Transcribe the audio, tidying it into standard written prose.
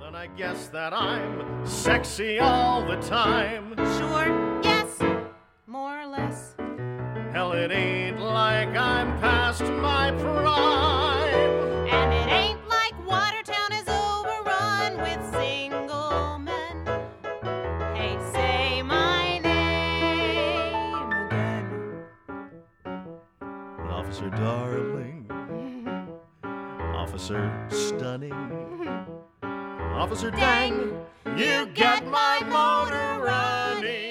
And I guess that I'm sexy all the time. Sure, yes, more or less. Hell, it ain't like I'm past my prime. And it ain't like Watertown is overrun with single men. Hey, say my name again. Officer Darling, Officer Stunning, Officer Dang, you get my motor running.